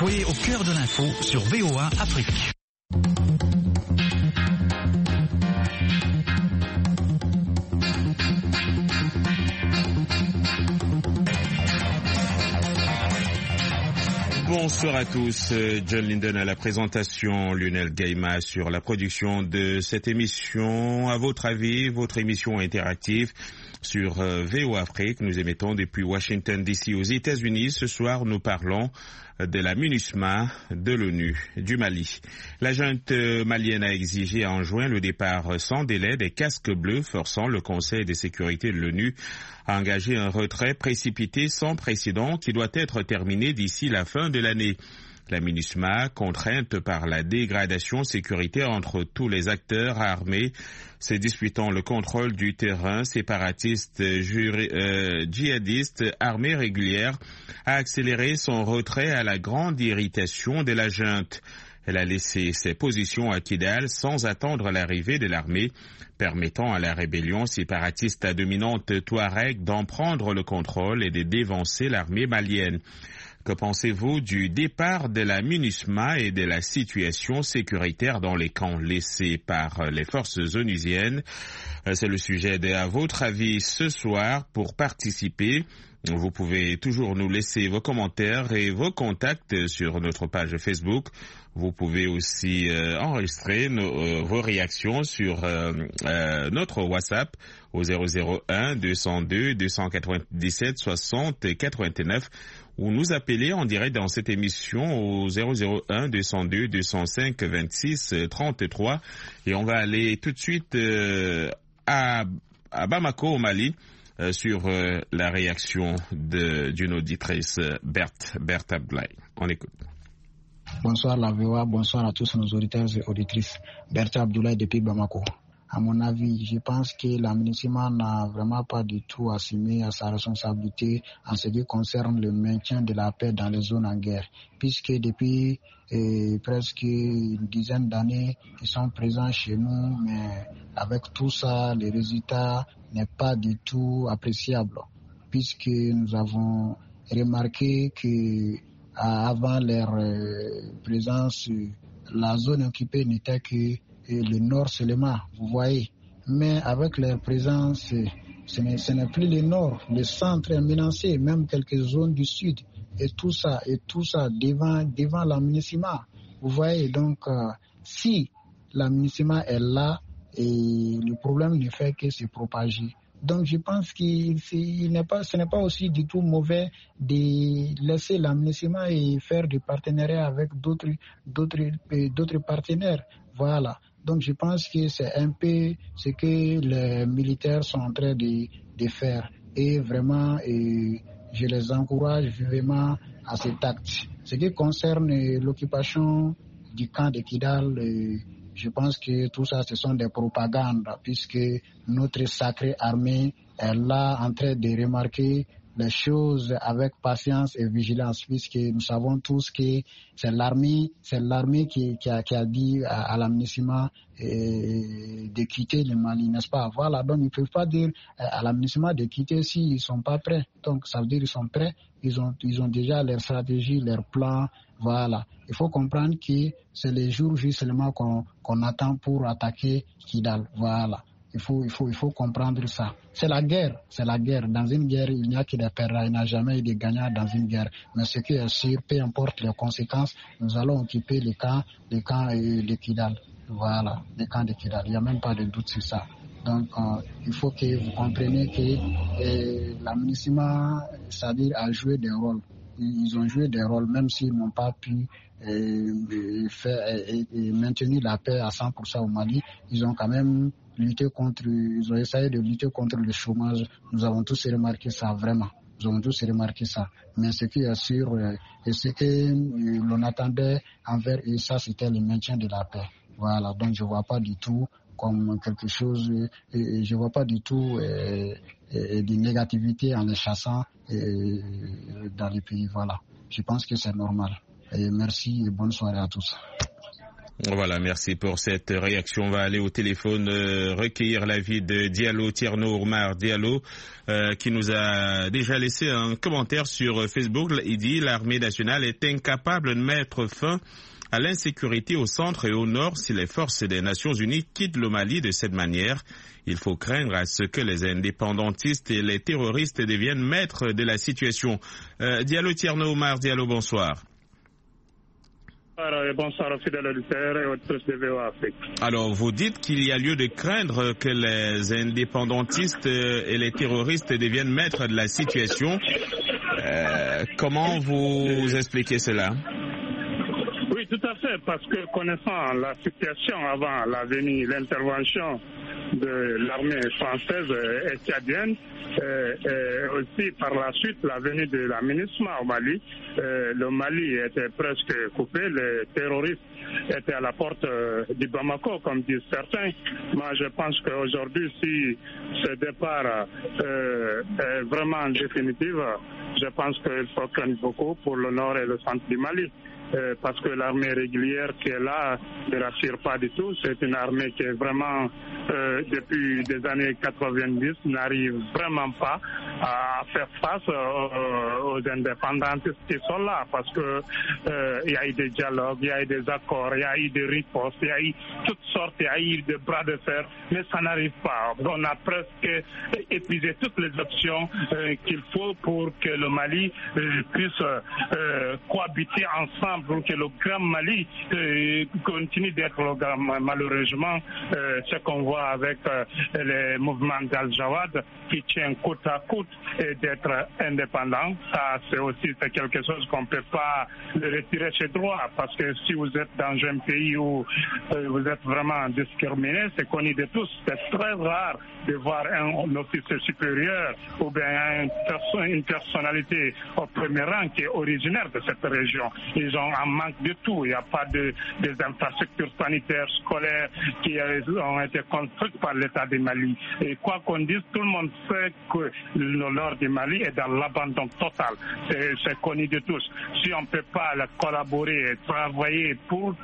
Soyez au cœur de l'info sur VOA Afrique. Bonsoir à tous, John Linden à la présentation, Lionel Gaïma sur la production de cette émission. À votre avis, votre émission interactive sur VOA Afrique. Nous émettons depuis Washington DC aux États-Unis. Ce soir, nous parlons de la MINUSMA de l'ONU du Mali. La junte malienne a exigé en juin le départ sans délai des casques bleus, forçant le Conseil de sécurité de l'ONU à engager un retrait précipité sans précédent qui doit être terminé d'ici la fin de l'année. La MINUSMA, contrainte par la dégradation sécuritaire entre tous les acteurs armés se disputant le contrôle du terrain, séparatiste, djihadiste, armée régulière, a accéléré son retrait à la grande irritation de la junte. Elle a laissé ses positions à Kidal sans attendre l'arrivée de l'armée, permettant à la rébellion séparatiste à dominante Touareg d'en prendre le contrôle et de dévancer l'armée malienne. Que pensez-vous du départ de la MINUSMA et de la situation sécuritaire dans les camps laissés par les forces onusiennes? C'est le sujet de À votre avis ce soir. Pour participer, vous pouvez toujours nous laisser vos commentaires et vos contacts sur notre page Facebook. Vous pouvez aussi enregistrer vos réactions sur notre WhatsApp au 001 202 297 60 89 ou nous appeler en direct dans cette émission au 001 202 205 26 33 et on va aller tout de suite à Bamako au Mali sur la réaction d'une auditrice Berthe Abdoulaye. On écoute. Bonsoir la VOA, bonsoir à tous nos auditeurs et auditrices. Berthe Abdoulaye depuis Bamako. À mon avis, je pense que la MINUSMA n'a vraiment pas du tout assumé à sa responsabilité en ce qui concerne le maintien de la paix dans les zones en guerre, puisque depuis presque une dizaine d'années, ils sont présents chez nous, mais avec tout ça, le résultat n'est pas du tout appréciable, puisque nous avons remarqué que avant leur présence, la zone occupée n'était que le nord seulement, vous voyez. Mais avec leur présence, ce n'est plus le nord, le centre est menacé, même quelques zones du sud. Et tout ça devant la MINUSMA. Vous voyez, donc, si la MINUSMA est là, et le problème ne fait que se propager. Donc je pense que ce n'est pas aussi du tout mauvais de laisser la MINUSMA et faire des partenariats avec d'autres partenaires. Voilà. Donc je pense que c'est un peu ce que les militaires sont en train de faire. Et vraiment, je les encourage vivement à cet acte. Ce qui concerne l'occupation du camp de Kidal, je pense que tout ça, ce sont des propagandes, puisque notre sacrée armée est là en train de remarquer les choses avec patience et vigilance, puisque nous savons tous que c'est l'armée qui a dit à la MINUSMA de quitter le Mali, n'est-ce pas? Voilà, donc ils ne peuvent pas dire à la MINUSMA de quitter s'ils ne sont pas prêts. Donc ça veut dire qu'ils sont prêts, ils ont déjà leur stratégie, leur plan, voilà. Il faut comprendre que c'est les jours J seulement qu'on attend pour attaquer Kidal, voilà. Il faut comprendre ça. C'est la guerre. Dans une guerre, il n'y a que des perdants. Il n'y a jamais eu de gagnants dans une guerre. Mais ce qui est sûr, peu importe les conséquences, nous allons occuper les camps de Kidal. Voilà, les camps de Kidal. Il n'y a même pas de doute sur ça. Donc, il faut que vous compreniez que la MINUSMA, c'est-à-dire, a joué des rôles. Ils ont joué des rôles, même s'ils n'ont pas pu maintenir la paix à 100% au Mali. Ils ont quand même ils ont essayé de lutter contre le chômage. Nous avons tous remarqué ça, vraiment. Mais ce qui est sûr, et ce que l'on attendait envers eux, ça, c'était le maintien de la paix. Voilà, donc je ne vois pas du tout comme quelque chose, et je ne vois pas du tout de négativité en les chassant dans les pays. Voilà, je pense que c'est normal. Et merci et bonne soirée à tous. Voilà, merci pour cette réaction. On va aller au téléphone recueillir l'avis de Diallo, Tierno Oumar Diallo, qui nous a déjà laissé un commentaire sur Facebook. Il dit « L'armée nationale est incapable de mettre fin à l'insécurité au centre et au nord si les forces des Nations Unies quittent le Mali de cette manière. Il faut craindre à ce que les indépendantistes et les terroristes deviennent maîtres de la situation. » Diallo, Tierno Oumar Diallo, bonsoir. Bonsoir aux fidèles auditeurs et auditrices de VOA Afrique. Alors, vous dites qu'il y a lieu de craindre que les indépendantistes et les terroristes deviennent maîtres de la situation. Comment vous expliquez cela? Oui, tout à fait, parce que connaissant la situation avant la venue, l'intervention de l'armée française et tchadienne, aussi par la suite la venue de la MINUSMA au Mali, le Mali était presque coupé, les terroristes étaient à la porte du Bamako, comme disent certains. Moi, je pense qu'aujourd'hui, si ce départ est vraiment définitif, je pense qu'il faut craindre beaucoup pour le nord et le centre du Mali. Parce que l'armée régulière qui est là ne rassure pas du tout. C'est une armée qui est vraiment, depuis des années 90, n'arrive vraiment pas à faire face aux indépendantistes qui sont là. Parce que il y a eu des dialogues, il y a eu des accords, il y a eu des ripostes, il y a eu toutes sortes, il y a eu des bras de fer, mais ça n'arrive pas. On a presque épuisé toutes les options qu'il faut pour que le Mali puisse cohabiter ensemble, pour que le Grand Mali continue d'être le Grand. Malheureusement, ce qu'on voit avec les mouvements d'Al-Jawad qui tient côte à côte et d'être indépendant, ça c'est aussi quelque chose qu'on ne peut pas le retirer chez droit, parce que si vous êtes dans un pays où vous êtes vraiment discriminé, c'est connu de tous, c'est très rare de voir un officier supérieur ou bien une personnalité au premier rang qui est originaire de cette région. Ils ont un manque de tout. Il n'y a pas des infrastructures sanitaires, scolaires qui ont été construites par l'État du Mali. Et quoi qu'on dise, tout le monde sait que le nord du Mali est dans l'abandon total. C'est connu de tous. Si on ne peut pas collaborer et travailler pour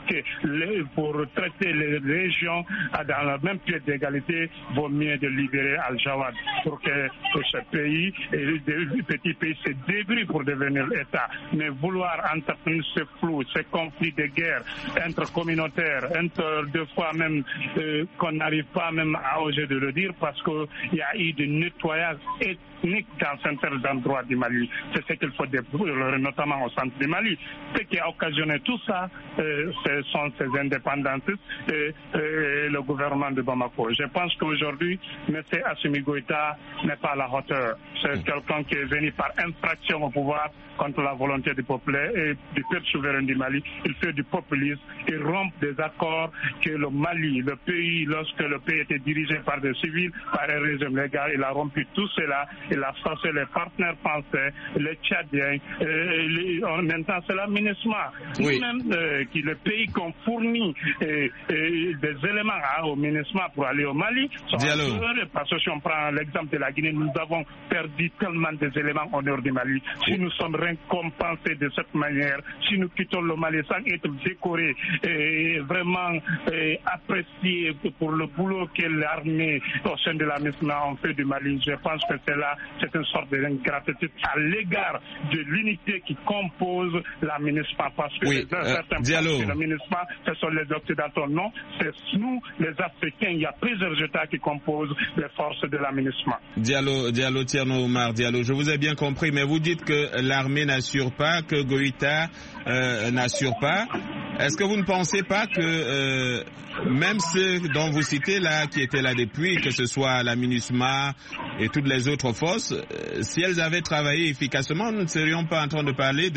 traiter les régions dans le même pied d'égalité, vaut mieux de libérer Al-Jawad pour que ce pays, le petit pays, se débrouille pour devenir État. Mais vouloir entretenir ce flou, ces conflits de guerre intercommunautaires, deux fois même qu'on n'arrive pas même à oser de le dire, parce qu'il y a eu du nettoyage ethnique dans certains endroits du Mali. C'est ce qu'il faut découvrir, notamment au centre du Mali. Ce qui a occasionné tout ça, ce sont ces indépendantistes et le gouvernement de Bamako. Je pense qu'aujourd'hui, M. Assimi Goïta n'est pas à la hauteur. C'est quelqu'un qui est venu par infraction au pouvoir contre la volonté du peuple et du peuple souverain du Mali. Il fait du populisme, il rompt des accords que le Mali, le pays, lorsque le pays était dirigé par des civils, par un régime légal, il a rompu tout cela, il a forcé les partenaires français, les Tchadiens, maintenant c'est la MINUSMA. Oui. Nous-mêmes, qui le pays qu'on fournit des éléments au MINUSMA pour aller au Mali, parce que si on prend l'exemple de la Guinée, nous avons perdu tellement des éléments au nord du Mali. Si nous sommes récompensés de cette manière, si nous quittons le Mali sans être décorés et vraiment appréciés pour le boulot que l'armée au sein de la MINUSMA ont fait du Mali, je pense que c'est une sorte d'ingratitude à l'égard de l'unité qui compose la MINUSMA, parce que certains pensent que la MINUSMA, ce sont les Occidentaux. Non, c'est nous, les Africains. Il y a plusieurs États qui composent les forces de la MINUSMA. Diallo, Tierno Oumar Diallo, je vous ai bien compris, mais vous dites que l'armée n'assure pas, que Goïta n'assure pas. Est-ce que vous ne pensez pas que même ceux dont vous citez là, qui étaient là depuis, que ce soit la MINUSMA et toutes les autres forces, si elles avaient travaillé efficacement, nous ne serions pas en train de parler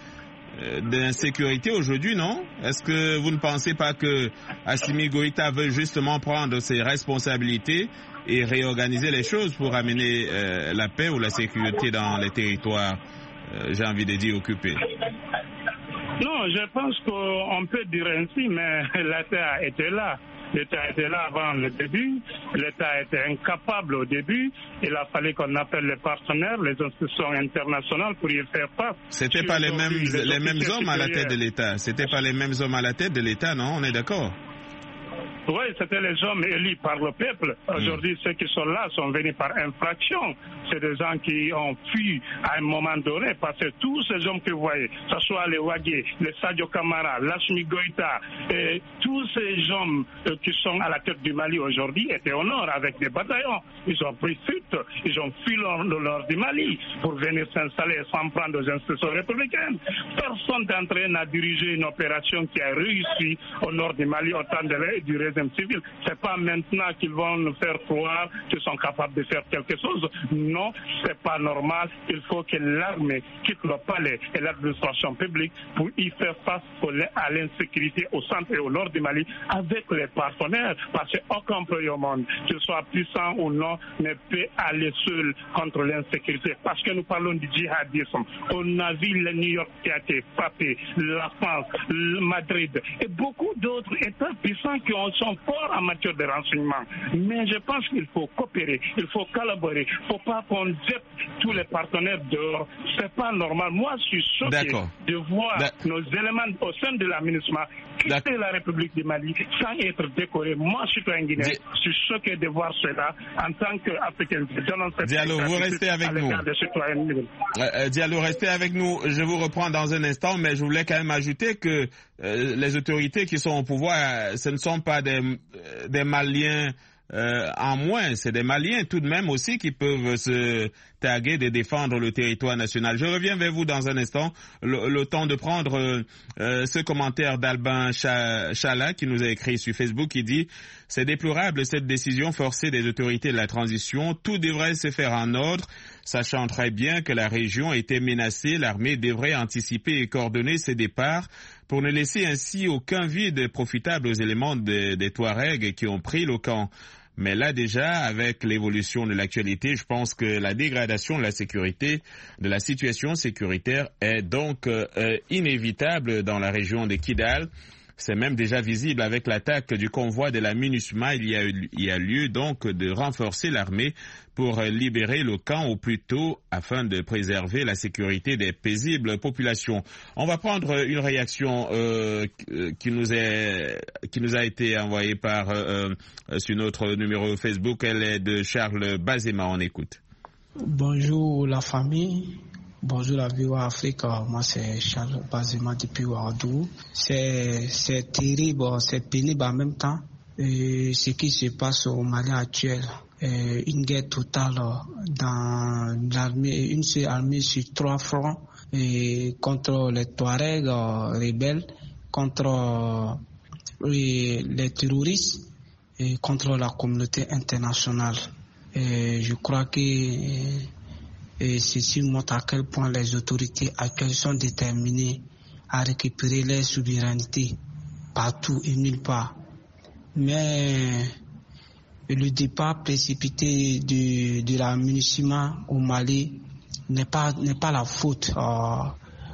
d'insécurité aujourd'hui, non? Est-ce que vous ne pensez pas que Assimi Goïta veut justement prendre ses responsabilités et réorganiser les choses pour amener la paix ou la sécurité dans les territoires, j'ai envie de dire, occupés? Non, je pense qu'on peut dire ainsi, mais l'État était là. L'État était là avant le début. L'État était incapable au début. Il a fallu qu'on appelle les partenaires, les institutions internationales pour y faire face. C'était pas les mêmes hommes à la tête de l'État. C'était pas les mêmes hommes à la tête de l'État, non? On est d'accord? Oui, c'était les hommes élus par le peuple. Aujourd'hui, ceux qui sont là sont venus par infraction. C'est des gens qui ont fui à un moment donné parce que tous ces hommes que vous voyez, que ce soit les Ouagué, les Sadio Kamara, Lassmi Goïta, et tous ces hommes qui sont à la tête du Mali aujourd'hui étaient au nord avec des bataillons. Ils ont pris fuite, ils ont fui le nord du Mali pour venir s'installer sans prendre aux institutions républicaines. Personne d'entre eux n'a dirigé une opération qui a réussi au nord du Mali au temps du régime civil. C'est pas maintenant qu'ils vont nous faire croire qu'ils sont capables de faire quelque chose. Non, c'est pas normal. Il faut que l'armée quitte le palais et l'administration publique pour y faire face à l'insécurité au centre et au nord du Mali avec les partenaires. Parce qu'aucun pays au monde, qu'il soit puissant ou non, ne peut aller seul contre l'insécurité. Parce que nous parlons du djihadisme. On a vu le New York qui a été frappé, la France, Madrid et beaucoup d'autres États puissants qui sont forts en matière de renseignement. Mais je pense qu'il faut coopérer, il faut collaborer. Il ne faut pas qu'on jette tous les partenaires dehors. Ce n'est pas normal. Moi, je suis choqué de voir nos éléments au sein de l'aménagement quitter la République du Mali sans être décorés. Moi, citoyen guinéen, je suis choqué de voir cela en tant qu'Africain. Diallo, vous restez avec nous. Diallo, restez avec nous. Je vous reprends dans un instant, mais je voulais quand même ajouter que les autorités qui sont au pouvoir, ce ne sont pas des Maliens en moins, c'est des Maliens tout de même aussi qui peuvent se taguer de défendre le territoire national. Je reviens vers vous dans un instant. Le temps de prendre ce commentaire d'Albin Chala qui nous a écrit sur Facebook, qui dit « C'est déplorable cette décision forcée des autorités de la transition. Tout devrait se faire en ordre. Sachant très bien que la région était menacée, l'armée devrait anticiper et coordonner ses départs pour ne laisser ainsi aucun vide profitable aux éléments des Touaregs qui ont pris le camp. » Mais là déjà, avec l'évolution de l'actualité, je pense que la dégradation de la sécurité, de la situation sécuritaire est donc inévitable dans la région de Kidal. C'est même déjà visible avec l'attaque du convoi de la MINUSMA. Il y a lieu donc de renforcer l'armée pour libérer le camp au plus tôt afin de préserver la sécurité des paisibles populations. On va prendre une réaction qui nous a été envoyée sur notre numéro Facebook. Elle est de Charles Bazema. On écoute. Bonjour la famille. Bonjour la VOA Afrique, moi c'est Charles Bazema depuis Ouagadougou. C'est terrible, c'est pénible en même temps. Ce qui se passe au Mali actuel, une guerre totale dans l'armée, une seule armée sur 3 fronts, contre les Touaregs rebelles, contre les terroristes et contre la communauté internationale. Je crois que ceci montre à quel point les autorités actuelles sont déterminées à récupérer leur souveraineté partout et nulle part. Mais le départ précipité de la MINUSMA au Mali n'est pas la faute à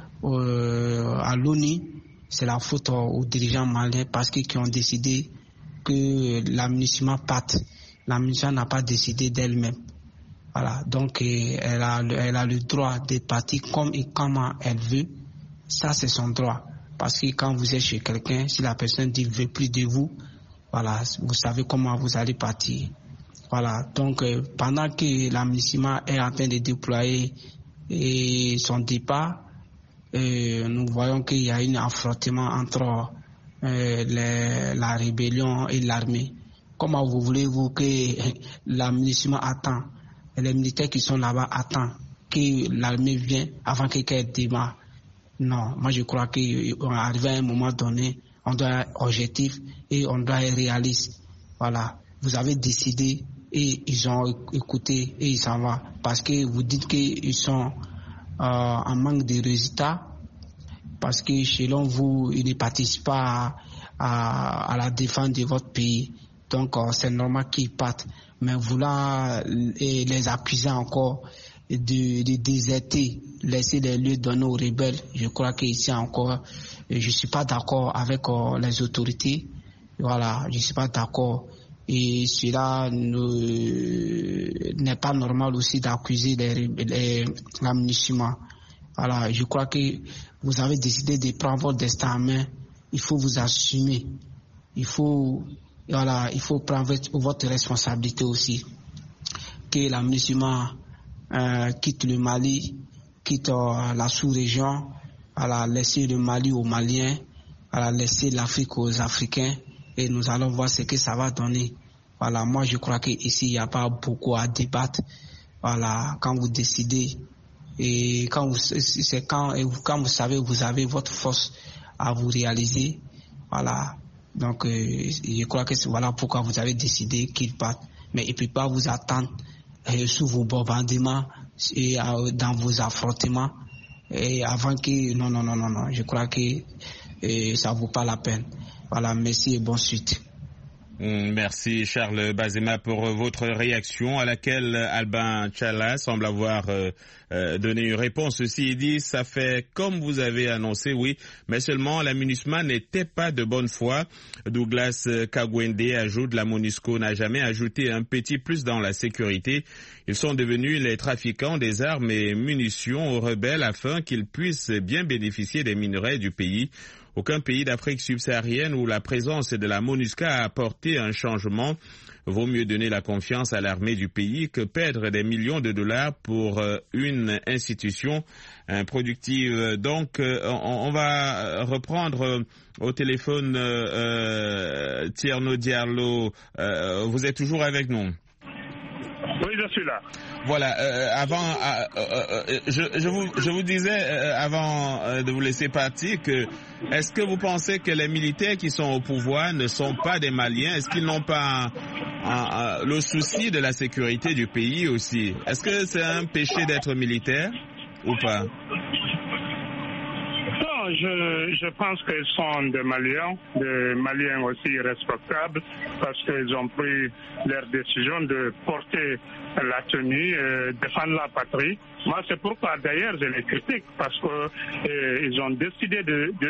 l'ONU, c'est la faute aux dirigeants maliens parce qu'ils ont décidé que la MINUSMA parte. La MINUSMA n'a pas décidé d'elle-même. Voilà, donc elle a le droit de partir comme et comment elle veut. Ça, c'est son droit. Parce que quand vous êtes chez quelqu'un, si la personne dit ne veut plus de vous, voilà, vous savez comment vous allez partir. Voilà, donc pendant que la MINUSMA est en train de déployer son départ, nous voyons qu'il y a un affrontement entre la rébellion et l'armée. Comment vous voulez-vous que la MINUSMA attend? Les militaires qui sont là-bas attendent que l'armée vienne avant qu'elle démarre. Non, moi je crois qu'arrivé à un moment donné, on doit être objectif et on doit être réaliste. Voilà, vous avez décidé et ils ont écouté et ils s'en vont. Parce que vous dites qu'ils sont en manque de résultats, parce que selon vous, ils ne participent pas à la défense de votre pays. Donc c'est normal qu'ils partent. Mais vouloir les accuser encore de déserter, laisser les lieux donnés aux rebelles, je crois qu'ici encore, je ne suis pas d'accord avec les autorités. Voilà, je ne suis pas d'accord. Et cela n'est pas normal aussi d'accuser la MINUSMA. Voilà, je crois que vous avez décidé de prendre votre destin en main. Il faut vous assumer. Il faut prendre votre responsabilité aussi. Que la MINUSMA quitte le Mali, quitte la sous-région, laisser le Mali aux Maliens, laisser l'Afrique aux Africains, et nous allons voir ce que ça va donner. Voilà, moi je crois qu'ici il n'y a pas beaucoup à débattre. Voilà, quand vous décidez et quand vous savez vous avez votre force à vous réaliser. Voilà, donc je crois que c'est voilà pourquoi vous avez décidé qu'il parte. Mais il ne peut pas vous attendre sous vos bombardements et dans vos affrontements et avant que non, je crois que ça vaut pas la peine. Voilà, merci et bonne suite. Merci Charles Bazema pour votre réaction à laquelle Albin Tchalla semble avoir donné une réponse. Ceci est dit, ça fait comme vous avez annoncé, oui, mais seulement la MINUSMA n'était pas de bonne foi. Douglas Kagwende ajoute, la MONUSCO n'a jamais ajouté un petit plus dans la sécurité. Ils sont devenus les trafiquants des armes et munitions aux rebelles afin qu'ils puissent bien bénéficier des minerais du pays. Aucun pays d'Afrique subsaharienne où la présence de la MONUSCA a apporté un changement. Vaut mieux donner la confiance à l'armée du pays que perdre des millions de dollars pour une institution improductive. Donc, on va reprendre au téléphone Tierno Diallo. Vous êtes toujours avec nous? Oui, je suis là. Voilà, je vous disais avant de vous laisser partir que est-ce que vous pensez que les militaires qui sont au pouvoir ne sont pas des Maliens? Est-ce qu'ils n'ont pas le souci de la sécurité du pays aussi? Est-ce que c'est un péché d'être militaire ou pas? Je pense qu'ils sont des Maliens aussi respectables parce qu'ils ont pris leur décision de porter la tenue, défendre la patrie. Moi, c'est pourquoi d'ailleurs je les critique parce que ils ont décidé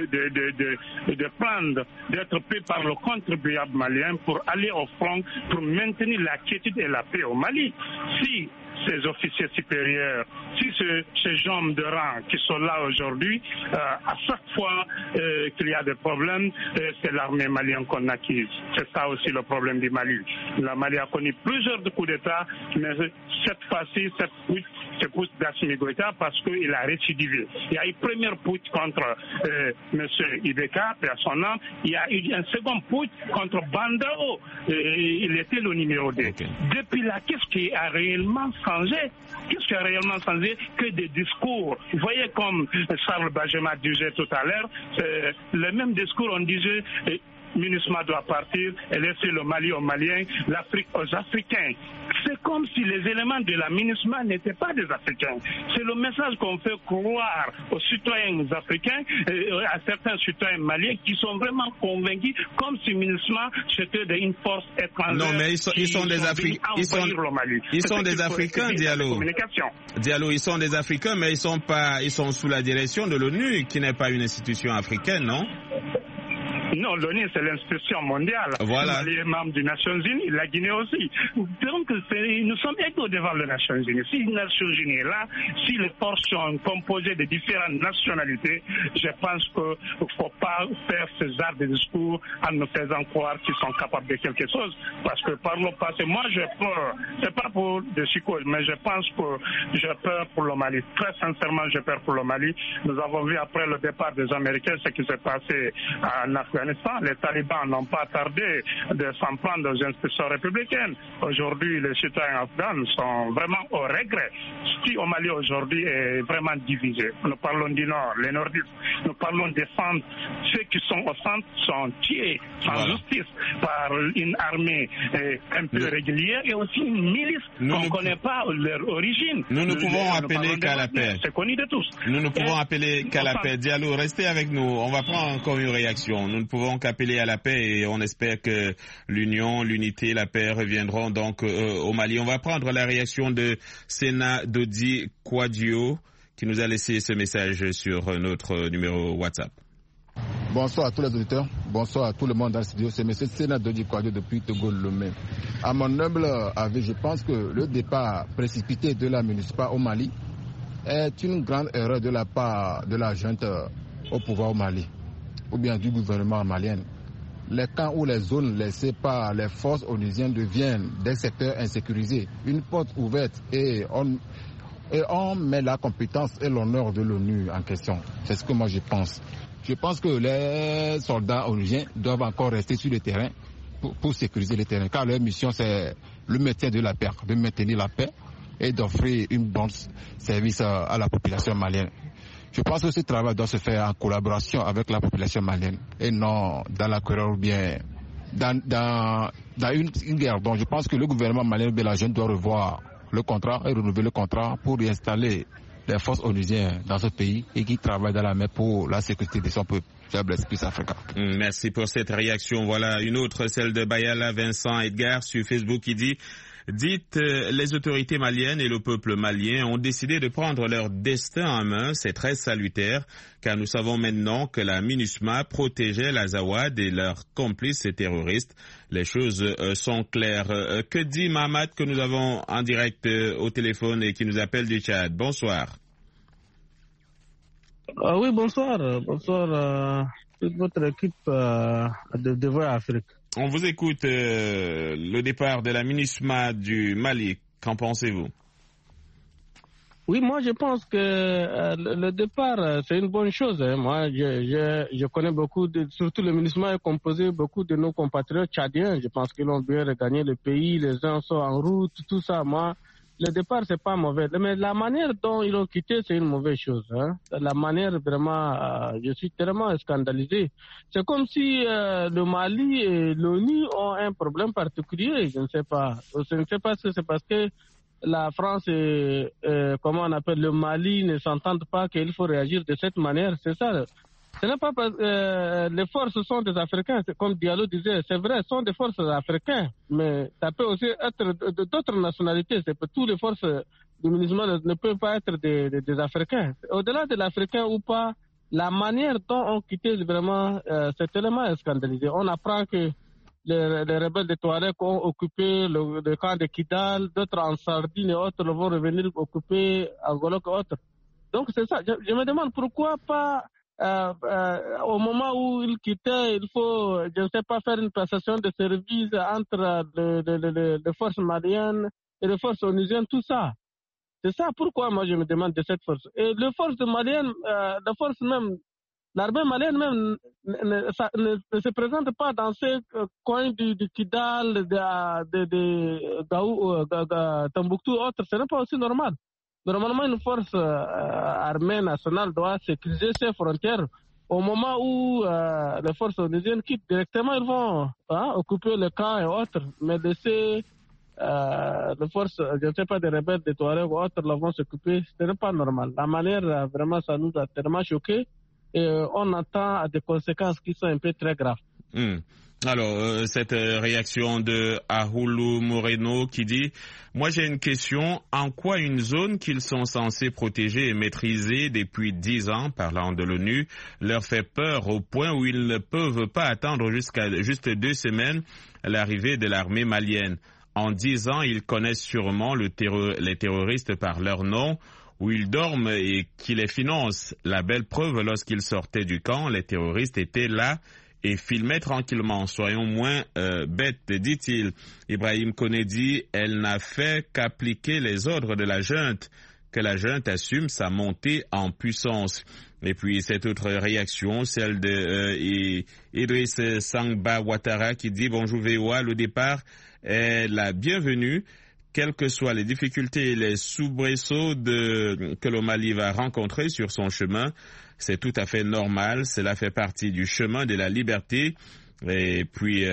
d'être pris par le contribuable malien pour aller au front, pour maintenir la quiétude et la paix au Mali. Si ces officiers supérieurs, si ces gens de rang qui sont là aujourd'hui, à chaque fois qu'il y a des problèmes, c'est l'armée malienne qu'on accuse. C'est ça aussi le problème du Mali. La Mali a connu plusieurs coups d'État, mais cette fois-ci, c'est putsch d'Assimi Goïta parce qu'il a récidivé. Il y a eu première putsch contre M. Ibeka, à son nom. Il y a eu un second putsch contre Bandao. Il était le numéro 2. Okay. Depuis là, qu'est-ce qui a réellement changé? Qu'est-ce qui a réellement changé? Que des discours. Vous voyez comme Charles Bazema disait tout à l'heure, le même discours, on disait MINUSMA doit partir et laisser le Mali aux Maliens, l'Afrique aux Africains. C'est comme si les éléments de la MINUSMA n'étaient pas des Africains. C'est le message qu'on fait croire aux citoyens africains et à certains citoyens maliens qui sont vraiment convaincus comme si MINUSMA c'était une force étrangère. Non, mais ils sont des Africains. Ils sont des Africains, Diallo. Diallo, ils sont des Africains, mais ils sont sous la direction de l'ONU, qui n'est pas une institution africaine, non? Non, l'ONU, c'est l'institution mondiale. Voilà. Les membres des Nations Unies, la Guinée aussi. Donc, nous sommes égaux devant les Nations Unies. Si les Nations Unies est là, si les forces sont composées de différentes nationalités, je pense qu'il ne faut pas faire ce genre de discours en nous faisant croire qu'ils sont capables de quelque chose. Parce que par le passé, moi, j'ai peur. C'est pas pour des psychoses, mais je pense que j'ai peur pour le Mali. Très sincèrement, j'ai peur pour le Mali. Nous avons vu après le départ des Américains ce qui s'est passé en Afghanistan. Les talibans n'ont pas tardé de s'en prendre aux institutions républicaines. Aujourd'hui, les citoyens afghans sont vraiment au regret. Ce qui au Mali aujourd'hui est vraiment divisé. Nous parlons du Nord, les nordistes. Nous parlons des centres. Ceux qui sont au centre sont tués sans justice par une armée un peu régulière et aussi une milice. On ne connaît pas leur origine. Nous ne pouvons appeler qu'à la paix. C'est connu de tous. Nous ne pouvons appeler qu'à la paix. Diallo, restez avec nous. On va prendre encore une réaction. Nous ne pouvons qu'appeler à la paix et on espère que l'union, l'unité, la paix reviendront donc au Mali. On va prendre la réaction de Sena Dodi Kouadio qui nous a laissé ce message sur notre numéro WhatsApp. Bonsoir à tous les auditeurs bonsoir à tout le monde dans le studio. C'est M. Sénat Dodi Kouadio depuis Togo-Lomé. À mon humble avis, je pense que le départ précipité de la municipale au Mali est une grande erreur de la part de la junte au pouvoir au Mali, ou bien du gouvernement malien. Les camps ou les zones laissées par les forces onusiennes deviennent des secteurs insécurisés. Une porte ouverte et on met la compétence et l'honneur de l'ONU en question. C'est ce que moi je pense. Je pense que les soldats onusiens doivent encore rester sur le terrain pour sécuriser le terrain, car leur mission c'est le maintien de la paix, de maintenir la paix et d'offrir une bonne service à la population malienne. Je pense que ce travail doit se faire en collaboration avec la population malienne et non dans la querelle ou bien dans une guerre. Donc je pense que le gouvernement malien de la jeune doit revoir le contrat et renouveler le contrat pour y installer les forces onusiennes dans ce pays et qui travaillent dans la mer pour la sécurité de son peuple. Merci pour cette réaction. Voilà une autre, celle de Bayala Vincent Edgar sur Facebook qui dit: dites, les autorités maliennes et le peuple malien ont décidé de prendre leur destin en main. C'est très salutaire, car nous savons maintenant que la MINUSMA protégeait l'Azawad et leurs complices terroristes. Les choses sont claires. Que dit Mahamat, que nous avons en direct au téléphone et qui nous appelle du Tchad? Bonsoir. Oui, bonsoir. Bonsoir toute votre équipe de Voix Afrique. On vous écoute. Le départ de la MINUSMA du Mali, qu'en pensez-vous? Oui, moi je pense que le départ c'est une bonne chose. Moi je connais beaucoup, surtout le MINUSMA est composé beaucoup de nos compatriotes tchadiens. Je pense qu'ils ont bien regagné le pays, les gens sont en route, tout ça. Moi, le départ c'est pas mauvais, mais la manière dont ils ont quitté c'est une mauvaise chose. La manière vraiment, je suis tellement scandalisé. C'est comme si le Mali et l'ONU ont un problème particulier. Je ne sais pas. Je ne sais pas si c'est parce que la France et comment on appelle le Mali ne s'entendent pas qu'il faut réagir de cette manière. C'est ça. Ce n'est pas parce que les forces sont des Africains, comme Diallo disait, c'est vrai, ce sont des forces africaines, mais ça peut aussi être d'autres nationalités. C'est que toutes les forces du MINUSMA ne peuvent pas être des Africains. Au-delà de l'Africain ou pas, la manière dont on quitté vraiment cet élément scandalisé. On apprend que les rebelles de Touareg ont occupé le camp de Kidal, d'autres en Sardine et autres vont revenir occuper Angolo et autres. Donc c'est ça. Je me demande pourquoi pas au moment où il quittait, il faut, je ne sais pas, faire une passation de service entre les forces maliennes et les forces onusiennes, tout ça. C'est ça pourquoi moi je me demande de cette force. Et les forces maliennes, la force même, l'armée malienne même ne se présente pas dans ces coins du Kidal, de Tombouctou, autres. Ce n'est pas aussi normal. Normalement, une force armée nationale doit sécuriser ses frontières. Au moment où les forces onusiennes quittent directement, ils vont occuper le camp et autres. Mais laisser les forces, je ne sais pas, des rebelles, des Touaregs ou autres, vont s'occuper, ce n'est pas normal. La manière, vraiment, ça nous a tellement choqués. Et on attend des conséquences qui sont un peu très graves. Alors, cette réaction de Ahulu Moreno qui dit: moi j'ai une question, en quoi une zone qu'ils sont censés protéger et maîtriser depuis 10 ans, parlant de l'ONU, leur fait peur au point où ils ne peuvent pas attendre jusqu'à juste 2 semaines l'arrivée de l'armée malienne? En 10 ans, ils connaissent sûrement les terroristes par leur nom, où ils dorment et qui les financent. La belle preuve, lorsqu'ils sortaient du camp, les terroristes étaient là et filmaient tranquillement. Soyons moins bêtes, dit-il. Ibrahim Koné dit: elle n'a fait qu'appliquer les ordres de la junte, que la junte assume sa montée en puissance. Et puis cette autre réaction, celle de Idriss Sangba Ouattara qui dit: bonjour VOA, le départ est la bienvenue. Quelles que soient les difficultés et les soubresauts que le Mali va rencontrer sur son chemin, c'est tout à fait normal. Cela fait partie du chemin de la liberté. Et puis,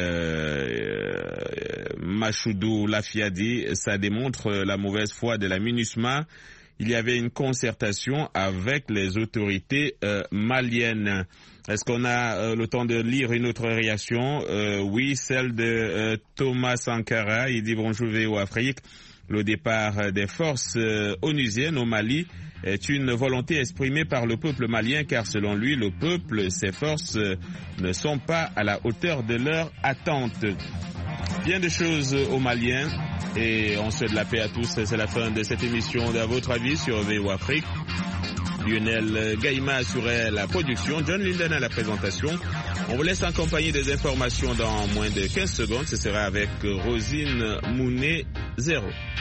Machoudou Lafiadi, ça démontre la mauvaise foi de la MINUSMA. Il y avait une concertation avec les autorités maliennes. Est-ce qu'on a le temps de lire une autre réaction? Oui, celle de Thomas Sankara. Il dit: bonjour VOA Afrique. Le départ des forces onusiennes au Mali est une volonté exprimée par le peuple malien car selon lui, le peuple, ses forces ne sont pas à la hauteur de leurs attentes. Bien de choses aux Maliens et on souhaite la paix à tous. C'est la fin de cette émission d'À votre avis sur VOA Afrique. Lionel Gaïma assurait la production, John Linden à la présentation. On vous laisse en compagnie des informations dans moins de 15 secondes. Ce sera avec Rosine Mounet 0.